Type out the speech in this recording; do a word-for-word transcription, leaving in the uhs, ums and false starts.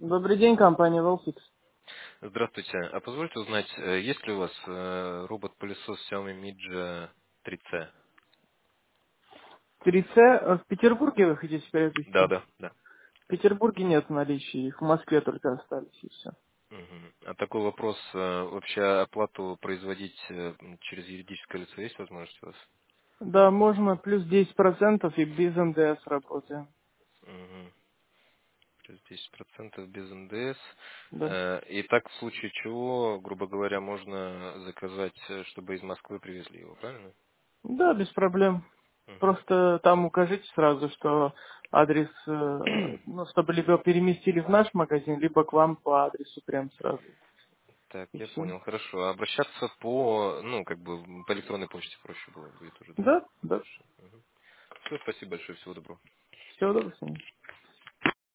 Добрый день, компания Wellfix. Здравствуйте. А позвольте узнать, э, есть ли у вас э, робот-пылесос Xiaomi Midge три C? три С э, в Петербурге вы хотите Да, приобрести? да, да. В Петербурге нет в наличии, их в Москве только остались и все. Мгм. А такой вопрос, э, вообще оплату производить э, м, через юридическое лицо есть возможность у вас? Да, можно плюс десять процентов и без Н Д С работаем. Мгм. То есть десять процентов без Н Д С. Да. Э, И так в случае чего, грубо говоря, можно заказать, э, чтобы из Москвы привезли его, правильно? Да, без проблем. Мгм. Просто там укажите сразу, что адрес, э, ну, чтобы либо переместили в наш магазин, либо к вам по адресу прям сразу. Так, И я все. понял, хорошо. А обращаться по, ну, как бы по электронной почте проще было будет уже, да? Да, да. Все, спасибо большое, всего доброго. Всего доброго.